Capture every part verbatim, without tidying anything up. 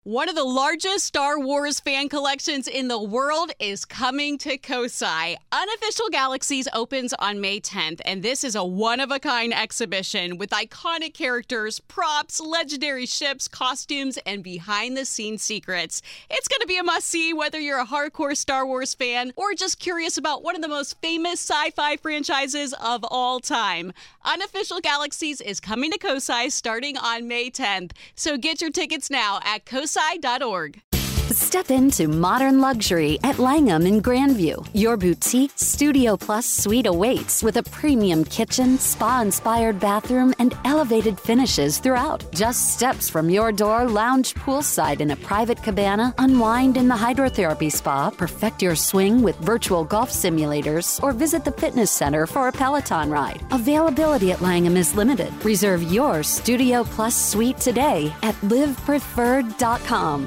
One of the largest Star Wars fan collections in the world is coming to Kosai. Unofficial Galaxies opens on May tenth, and this is a one-of-a-kind exhibition with iconic characters, props, legendary ships, costumes, and behind-the-scenes secrets. It's going to be a must-see whether you're a hardcore Star Wars fan or just curious about one of the most famous sci-fi franchises of all time. Unofficial Galaxies is coming to Kosai starting on May tenth, so get your tickets now at kosai dot org. Step into modern luxury at Langham in Grandview. Your boutique Studio Plus suite awaits with a premium kitchen, spa-inspired bathroom, and elevated finishes throughout. Just steps from your door, lounge poolside in a private cabana, unwind in the hydrotherapy spa, perfect your swing with virtual golf simulators, or visit the fitness center for a Peloton ride. Availability at Langham is limited. Reserve your Studio Plus suite today at live preferred dot com.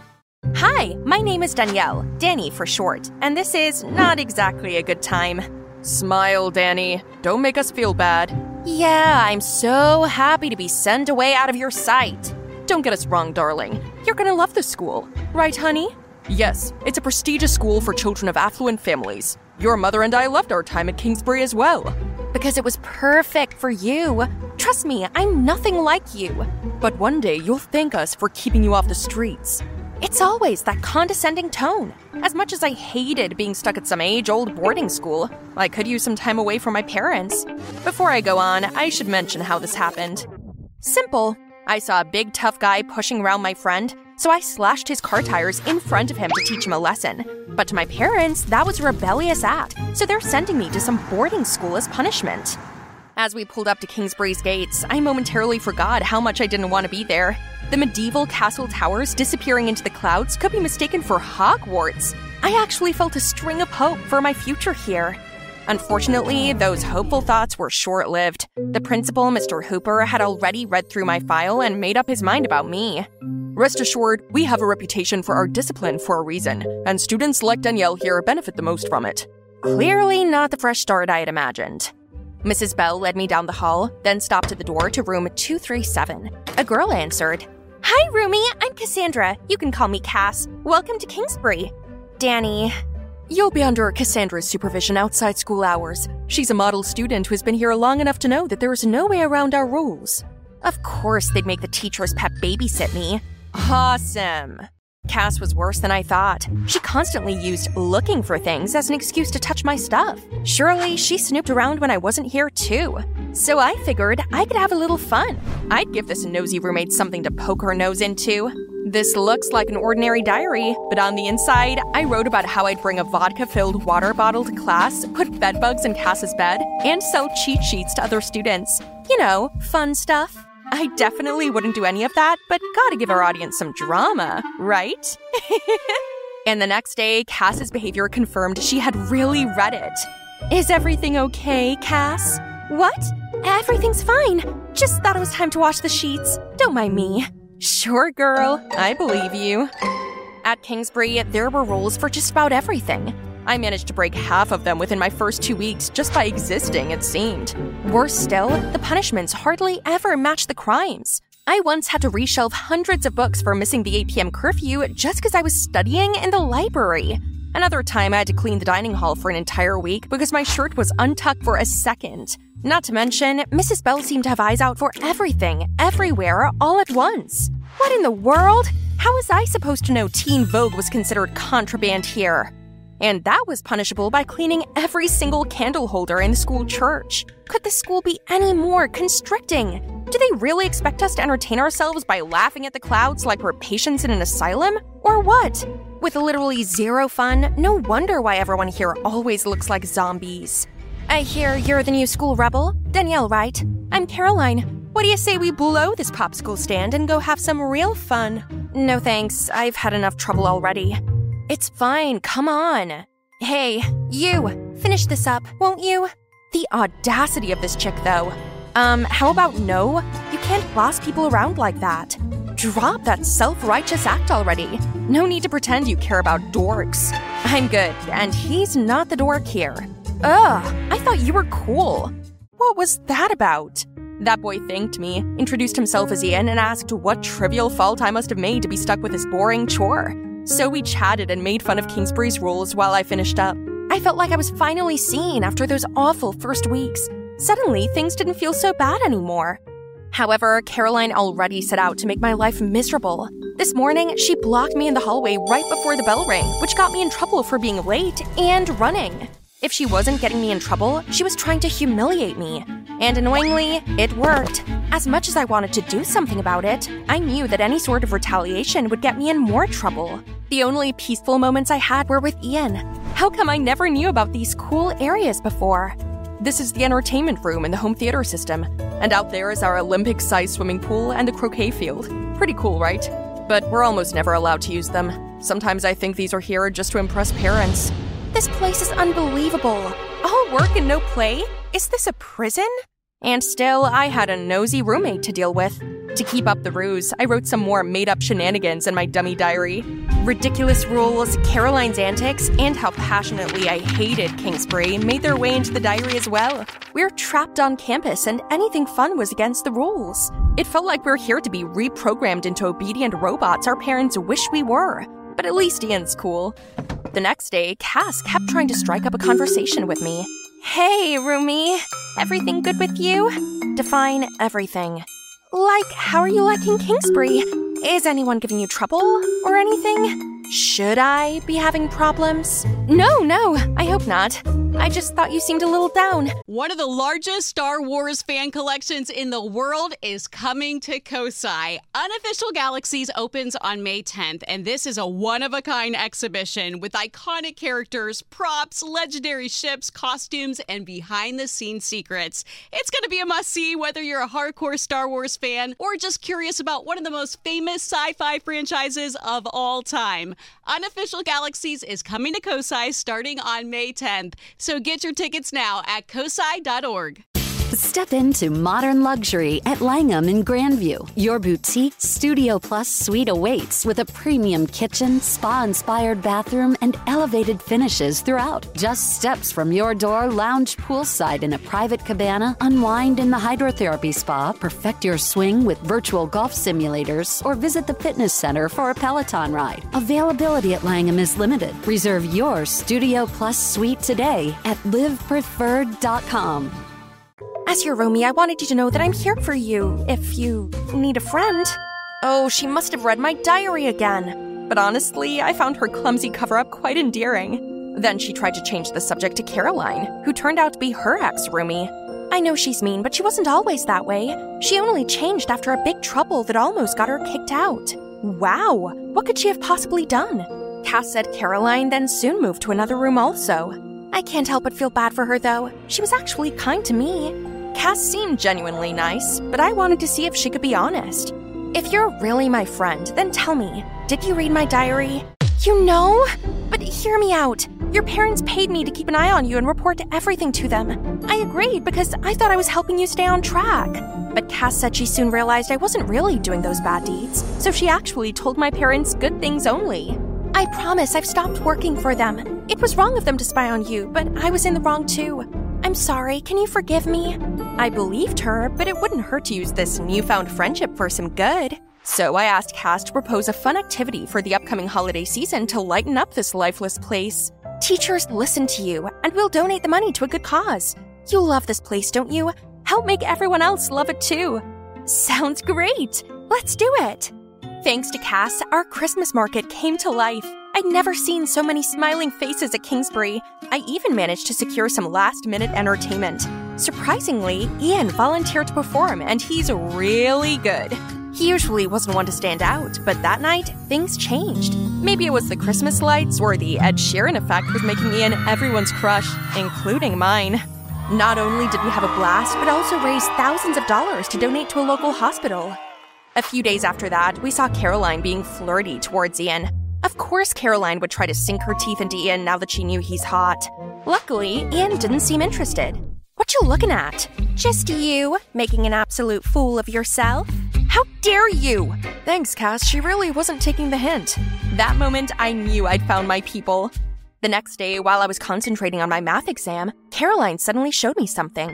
Hi, my name is Danielle, Danny for short, and this is not exactly a good time. Smile, Danny. Don't make us feel bad. Yeah, I'm so happy to be sent away out of your sight. Don't get us wrong, darling. You're gonna love the school, right, honey? Yes, it's a prestigious school for children of affluent families. Your mother and I loved our time at Kingsbury as well. Because it was perfect for you. Trust me, I'm nothing like you. But one day you'll thank us for keeping you off the streets. It's always that condescending tone. As much as I hated being stuck at some age-old boarding school, I could use some time away from my parents. Before I go on, I should mention how this happened. Simple. I saw a big tough guy pushing around my friend, so I slashed his car tires in front of him to teach him a lesson. But to my parents, that was a rebellious act, so they're sending me to some boarding school as punishment. As we pulled up to Kingsbury's gates, I momentarily forgot how much I didn't want to be there. The medieval castle towers disappearing into the clouds could be mistaken for Hogwarts. I actually felt a string of hope for my future here. Unfortunately, those hopeful thoughts were short-lived. The principal, Mister Hooper, had already read through my file and made up his mind about me. Rest assured, we have a reputation for our discipline for a reason, and students like Danielle here benefit the most from it. Clearly not the fresh start I had imagined. Missus Bell led me down the hall, then stopped at the door to room two three seven. A girl answered. Hi, Rumi. I'm Cassandra. You can call me Cass. Welcome to Kingsbury. Danny. You'll be under Cassandra's supervision outside school hours. She's a model student who's been here long enough to know that there is no way around our rules. Of course they'd make the teacher's pet babysit me. Awesome. Cass was worse than I thought. She constantly used looking for things as an excuse to touch my stuff. Surely she snooped around when I wasn't here too. So I figured I could have a little fun. I'd give this nosy roommate something to poke her nose into. This looks like an ordinary diary, but on the inside, I wrote about how I'd bring a vodka-filled water bottle to class, put bedbugs in Cass's bed, and sell cheat sheets to other students. You know, fun stuff. I definitely wouldn't do any of that, but gotta give our audience some drama, right? And the next day, Cass's behavior confirmed she had really read it. Is everything okay, Cass? What? Everything's fine. Just thought it was time to wash the sheets. Don't mind me. Sure, girl. I believe you. At Kingsbury, there were rules for just about everything. I managed to break half of them within my first two weeks just by existing, it seemed. Worse still, the punishments hardly ever matched the crimes. I once had to reshelve hundreds of books for missing the eight p.m. curfew just because I was studying in the library. Another time, I had to clean the dining hall for an entire week because my shirt was untucked for a second. Not to mention, Missus Bell seemed to have eyes out for everything, everywhere, all at once. What in the world? How was I supposed to know Teen Vogue was considered contraband here? And that was punishable by cleaning every single candle holder in the school church. Could the school be any more constricting? Do they really expect us to entertain ourselves by laughing at the clouds like we're patients in an asylum? Or what? With literally zero fun, no wonder why everyone here always looks like zombies. I hear you're the new school rebel. Danielle, right? I'm Caroline. What do you say we blow this popsicle stand and go have some real fun? No thanks, I've had enough trouble already. It's fine, come on. Hey, you, finish this up, won't you? The audacity of this chick, though. Um, how about no? You can't boss people around like that. Drop that self-righteous act already. No need to pretend you care about dorks. I'm good, and he's not the dork here. Ugh, I thought you were cool. What was that about? That boy thanked me, introduced himself as Ian, and asked what trivial fault I must have made to be stuck with this boring chore. So we chatted and made fun of Kingsbury's rules while I finished up. I felt like I was finally seen after those awful first weeks. Suddenly, things didn't feel so bad anymore. However, Caroline already set out to make my life miserable. This morning, she blocked me in the hallway right before the bell rang, which got me in trouble for being late and running. If she wasn't getting me in trouble, she was trying to humiliate me. And annoyingly, it worked. As much as I wanted to do something about it, I knew that any sort of retaliation would get me in more trouble. The only peaceful moments I had were with Ian. How come I never knew about these cool areas before? This is the entertainment room in the home theater system, and out there is our Olympic-sized swimming pool and a croquet field. Pretty cool, right? But we're almost never allowed to use them. Sometimes I think these are here just to impress parents. This place is unbelievable. All work and no play? Is this a prison? And still, I had a nosy roommate to deal with. To keep up the ruse, I wrote some more made-up shenanigans in my dummy diary. Ridiculous rules, Caroline's antics, and how passionately I hated Kingsbury made their way into the diary as well. We were trapped on campus, and anything fun was against the rules. It felt like we were here to be reprogrammed into obedient robots our parents wish we were. But at least Ian's cool. The next day, Cass kept trying to strike up a conversation with me. Hey, roomie. Everything good with you? Define everything. Like, how are you liking Kingsbury? Is anyone giving you trouble or anything? Should I be having problems? No, no, I hope not. I just thought you seemed a little down. One of the largest Star Wars fan collections in the world is coming to Kosai. Unofficial Galaxies opens on May tenth, and this is a one-of-a-kind exhibition with iconic characters, props, legendary ships, costumes, and behind-the-scenes secrets. It's going to be a must-see whether you're a hardcore Star Wars fan or just curious about one of the most famous sci-fi franchises of all time. Unofficial Galaxies is coming to Kosai starting on May tenth. So get your tickets now at kosai dot org. Step into modern luxury at Langham in Grandview. Your boutique Studio Plus suite awaits with a premium kitchen, spa-inspired bathroom, and elevated finishes throughout. Just steps from your door, lounge poolside in a private cabana, unwind in the hydrotherapy spa, perfect your swing with virtual golf simulators, or visit the fitness center for a Peloton ride. Availability at Langham is limited. Reserve your Studio Plus suite today at live preferred dot com. As your roomie, I wanted you to know that I'm here for you, if you need a friend. Oh, she must have read my diary again. But honestly, I found her clumsy cover-up quite endearing. Then she tried to change the subject to Caroline, who turned out to be her ex-roomie. I know she's mean, but she wasn't always that way. She only changed after a big trouble that almost got her kicked out. Wow, what could she have possibly done? Cass said Caroline then soon moved to another room also. I can't help but feel bad for her, though. She was actually kind to me. Cass seemed genuinely nice, but I wanted to see if she could be honest. If you're really my friend, then tell me, did you read my diary? You know? But hear me out. Your parents paid me to keep an eye on you and report everything to them. I agreed because I thought I was helping you stay on track. But Cass said she soon realized I wasn't really doing those bad deeds, so she actually told my parents good things only. I promise I've stopped working for them. It was wrong of them to spy on you, but I was in the wrong too. I'm sorry, can you forgive me? I believed her, but it wouldn't hurt to use this newfound friendship for some good. So I asked Cass to propose a fun activity for the upcoming holiday season to lighten up this lifeless place. Teachers, listen to you, and we'll donate the money to a good cause. You love this place, don't you? Help make everyone else love it too. Sounds great. Let's do it. Thanks to Cass, our Christmas market came to life. I'd never seen so many smiling faces at Kingsbury. I even managed to secure some last-minute entertainment. Surprisingly, Ian volunteered to perform, and he's really good. He usually wasn't one to stand out, but that night, things changed. Maybe it was the Christmas lights or the Ed Sheeran effect was making Ian everyone's crush, including mine. Not only did we have a blast, but also raised thousands of dollars to donate to a local hospital. A few days after that, we saw Caroline being flirty towards Ian. Of course Caroline would try to sink her teeth into Ian now that she knew he's hot. Luckily, Ian didn't seem interested. What you looking at? Just you, making an absolute fool of yourself? How dare you? Thanks, Cass, she really wasn't taking the hint. That moment, I knew I'd found my people. The next day, while I was concentrating on my math exam, Caroline suddenly showed me something.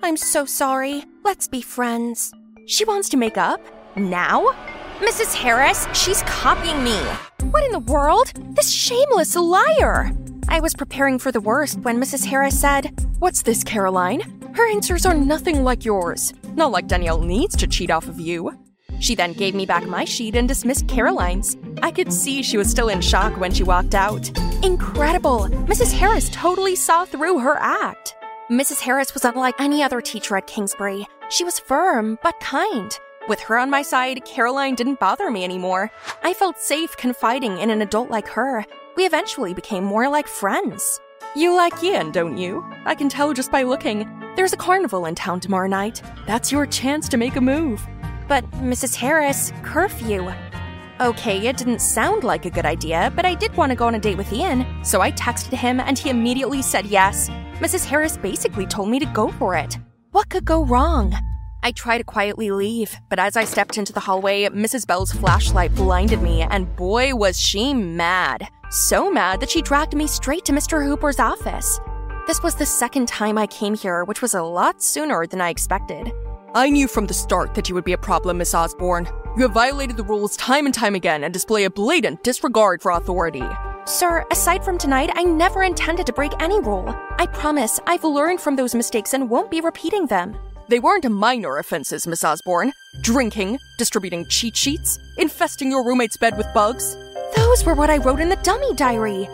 I'm so sorry. Let's be friends. She wants to make up? Now? Missus Harris, she's copying me. What in the world? This shameless liar! I was preparing for the worst when Missus Harris said, "What's this, Caroline? Her answers are nothing like yours. Not like Danielle needs to cheat off of you." She then gave me back my sheet and dismissed Caroline's. I could see she was still in shock when she walked out. Incredible! Missus Harris totally saw through her act. Missus Harris was unlike any other teacher at Kingsbury. She was firm, but kind. With her on my side, Caroline didn't bother me anymore. I felt safe confiding in an adult like her. We eventually became more like friends. You like Ian, don't you? I can tell just by looking. There's a carnival in town tomorrow night. That's your chance to make a move. But, Missus Harris, curfew. Okay, it didn't sound like a good idea, but I did want to go on a date with Ian, so I texted him and he immediately said yes. Missus Harris basically told me to go for it. What could go wrong? I tried to quietly leave, but as I stepped into the hallway, Missus Bell's flashlight blinded me, and boy was she mad. So mad that she dragged me straight to Mister Hooper's office. This was the second time I came here, which was a lot sooner than I expected. I knew from the start that you would be a problem, Miss Osborne. You have violated the rules time and time again and display a blatant disregard for authority. Sir, aside from tonight, I never intended to break any rule. I promise I've learned from those mistakes and won't be repeating them. They weren't minor offenses, Miss Osborne. Drinking, distributing cheat sheets, infesting your roommate's bed with bugs. Those were what I wrote in the dummy diary.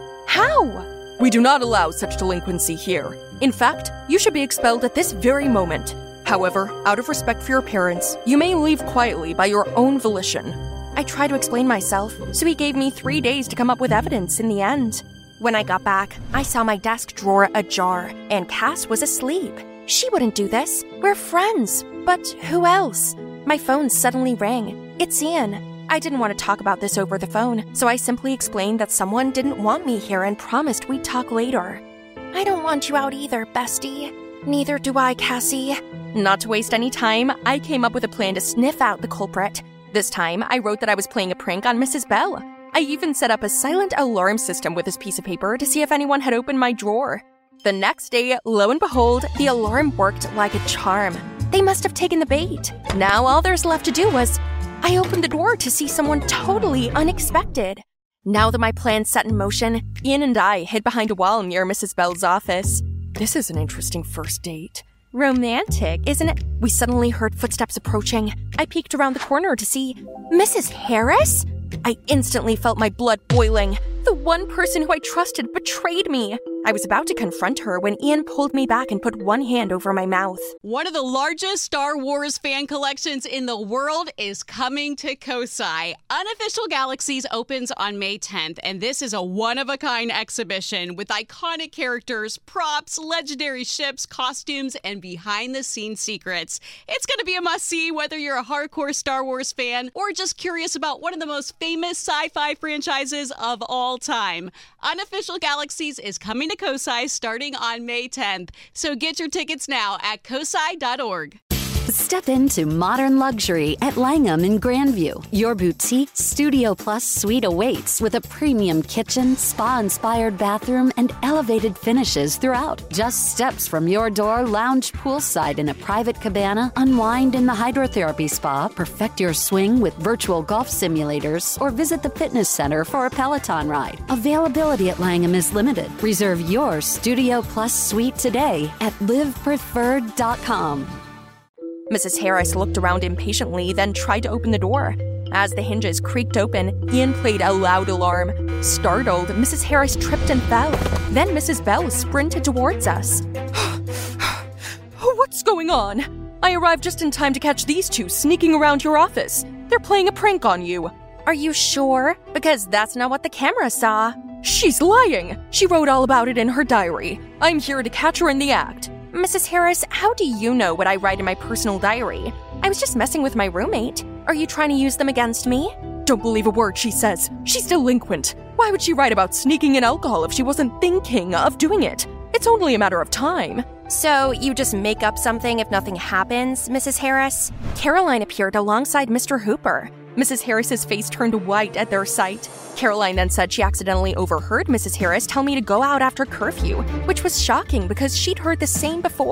How? We do not allow such delinquency here. In fact, you should be expelled at this very moment. However, out of respect for your parents, you may leave quietly by your own volition. I tried to explain myself, so he gave me three days to come up with evidence in the end. When I got back, I saw my desk drawer ajar, and Cass was asleep. She wouldn't do this. We're friends. But who else? My phone suddenly rang. It's Ian. I didn't want to talk about this over the phone, so I simply explained that someone didn't want me here and promised we'd talk later. I don't want you out either, bestie. Neither do I, Cassie. Not to waste any time, I came up with a plan to sniff out the culprit. This time, I wrote that I was playing a prank on Missus Bell. I even set up a silent alarm system with this piece of paper to see if anyone had opened my drawer. The next day, lo and behold, the alarm worked like a charm. They must have taken the bait. Now all there's left to do was... I opened the door to see someone totally unexpected. Now that my plan's set in motion, Ian and I hid behind a wall near Missus Bell's office. This is an interesting first date. Romantic, isn't it? We suddenly heard footsteps approaching. I peeked around the corner to see Missus Harris? I instantly felt my blood boiling. The one person who I trusted betrayed me. I was about to confront her when Ian pulled me back and put one hand over my mouth. One of the largest Star Wars fan collections in the world is coming to Kosai. Unofficial Galaxies opens on May tenth, and this is a one-of-a-kind exhibition with iconic characters, props, legendary ships, costumes, and behind-the-scenes secrets. It's going to be a must-see whether you're a hardcore Star Wars fan or just curious about one of the most famous sci-fi franchises of all time. Unofficial Galaxies is coming to Kosai starting on May tenth. So get your tickets now at kosai dot org. Step into modern luxury at Langham in Grandview. Your boutique Studio Plus suite awaits with a premium kitchen, spa-inspired bathroom, and elevated finishes throughout. Just steps from your door, lounge poolside in a private cabana, unwind in the hydrotherapy spa, perfect your swing with virtual golf simulators, or visit the fitness center for a Peloton ride. Availability at Langham is limited. Reserve your Studio Plus suite today at live preferred dot com. Missus Harris looked around impatiently, then tried to open the door. As the hinges creaked open, Ian played a loud alarm. Startled, Missus Harris tripped and fell. Then Missus Bell sprinted towards us. What's going on? I arrived just in time to catch these two sneaking around your office. They're playing a prank on you. Are you sure? Because that's not what the camera saw. She's lying. She wrote all about it in her diary. I'm here to catch her in the act. Missus Harris, how do you know what I write in my personal diary? I was just messing with my roommate. Are you trying to use them against me? Don't believe a word she says. She's delinquent. Why would she write about sneaking in alcohol if she wasn't thinking of doing it? It's only a matter of time. So you just make up something if nothing happens, Missus Harris? Caroline appeared alongside Mister Hooper. Missus Harris's face turned white at their sight. Caroline then said she accidentally overheard Missus Harris tell me to go out after curfew, which was shocking because she'd heard the same before.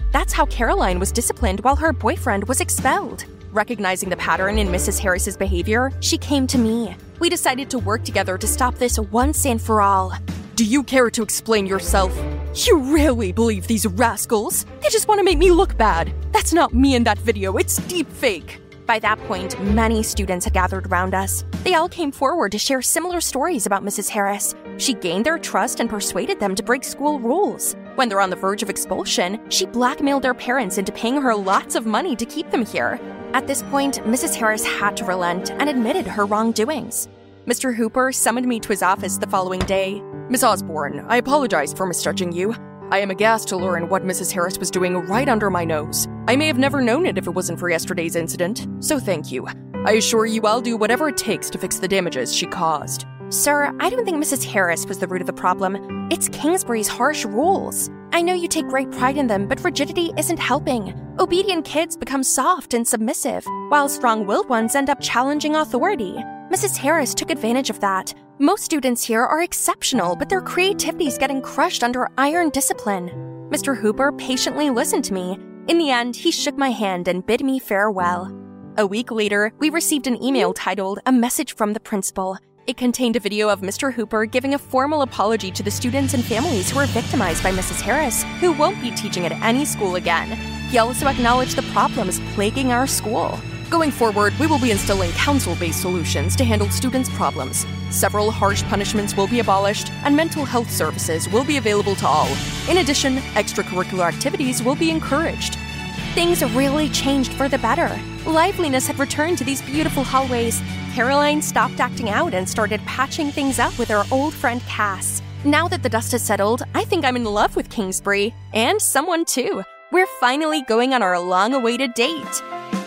That's how Caroline was disciplined while her boyfriend was expelled. Recognizing the pattern in Missus Harris's behavior, she came to me. We decided to work together to stop this once and for all. Do you care to explain yourself? You really believe these rascals? They just want to make me look bad. That's not me in that video, it's deep fake. By that point, many students had gathered around us. They all came forward to share similar stories about Missus Harris. She gained their trust and persuaded them to break school rules. When they're on the verge of expulsion, she blackmailed their parents into paying her lots of money to keep them here. At this point, Missus Harris had to relent and admitted her wrongdoings. Mister Hooper summoned me to his office the following day. Miss Osborne, I apologize for misjudging you. I am aghast to learn what Missus Harris was doing right under my nose. I may have never known it if it wasn't for yesterday's incident, so thank you. I assure you I'll do whatever it takes to fix the damages she caused. Sir, I don't think Missus Harris was the root of the problem. It's Kingsbury's harsh rules. I know you take great pride in them, but rigidity isn't helping. Obedient kids become soft and submissive, while strong-willed ones end up challenging authority. Missus Harris took advantage of that. Most students here are exceptional, but their creativity is getting crushed under iron discipline. Mister Hooper patiently listened to me. In the end, he shook my hand and bid me farewell. A week later, we received an email titled "A Message from the Principal." It contained a video of Mister Hooper giving a formal apology to the students and families who were victimized by Missus Harris, who won't be teaching at any school again. He also acknowledged the problems plaguing our school. Going forward, we will be instilling council-based solutions to handle students' problems. Several harsh punishments will be abolished, and mental health services will be available to all. In addition, extracurricular activities will be encouraged. Things really changed for the better. Liveliness had returned to these beautiful hallways. Caroline stopped acting out and started patching things up with her old friend Cass. Now that the dust has settled, I think I'm in love with Kingsbury. And someone too. We're finally going on our long-awaited date.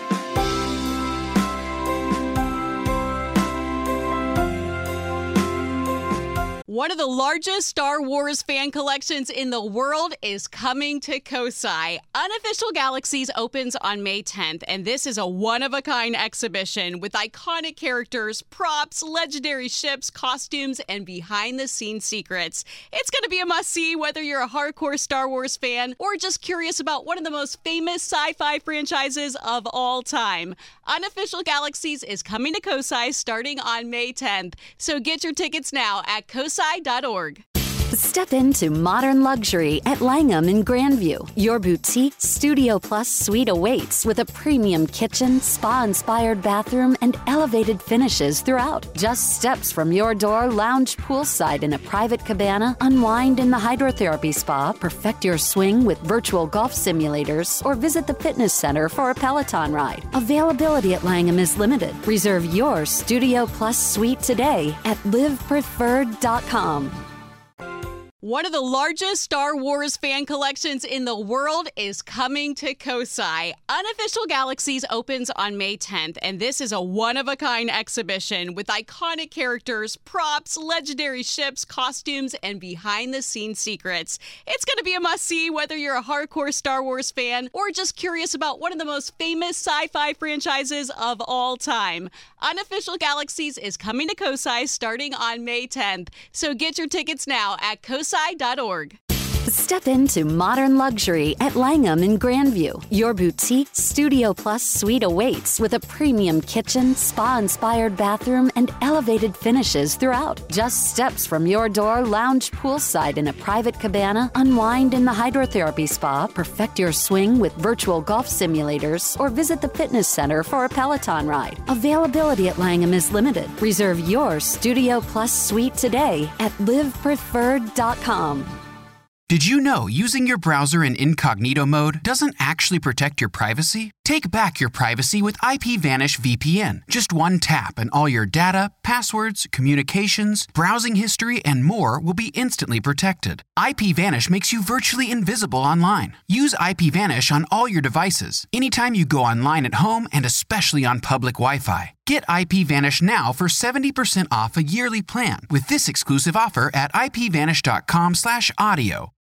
One of the largest Star Wars fan collections in the world is coming to Kosai. Unofficial Galaxies opens on May tenth, and this is a one-of-a-kind exhibition with iconic characters, props, legendary ships, costumes, and behind-the-scenes secrets. It's going to be a must-see whether you're a hardcore Star Wars fan or just curious about one of the most famous sci-fi franchises of all time. Unofficial Galaxies is coming to Kosai starting on May tenth, so get your tickets now at kosai dot org. Step into modern luxury at Langham in Grandview. Your boutique Studio Plus suite awaits with a premium kitchen, spa-inspired bathroom, and elevated finishes throughout. Just steps from your door, lounge poolside in a private cabana, unwind in the hydrotherapy spa, perfect your swing with virtual golf simulators, or visit the fitness center for a Peloton ride. Availability at Langham is limited. Reserve your Studio Plus suite today at live preferred dot com. One of the largest Star Wars fan collections in the world is coming to Kosai. Unofficial Galaxies opens on May tenth, and this is a one-of-a-kind exhibition with iconic characters, props, legendary ships, costumes, and behind-the-scenes secrets. It's going to be a must-see whether you're a hardcore Star Wars fan or just curious about one of the most famous sci-fi franchises of all time. Unofficial Galaxies is coming to Kosai starting on May tenth, so get your tickets now at kosai dot org. Step into modern luxury at Langham in Grandview. Your boutique Studio Plus suite awaits with a premium kitchen, spa-inspired bathroom, and elevated finishes throughout. Just steps from your door, lounge poolside in a private cabana, unwind in the hydrotherapy spa, perfect your swing with virtual golf simulators, or visit the fitness center for a Peloton ride. Availability at Langham is limited. Reserve your Studio Plus suite today at live preferred dot com. Did you know using your browser in incognito mode doesn't actually protect your privacy? Take back your privacy with IPVanish V P N. Just one tap and all your data, passwords, communications, browsing history, and more will be instantly protected. IPVanish makes you virtually invisible online. Use IPVanish on all your devices, anytime you go online at home and especially on public Wi-Fi. Get IPVanish now for seventy percent off a yearly plan with this exclusive offer at ipvanish dot com slash audio.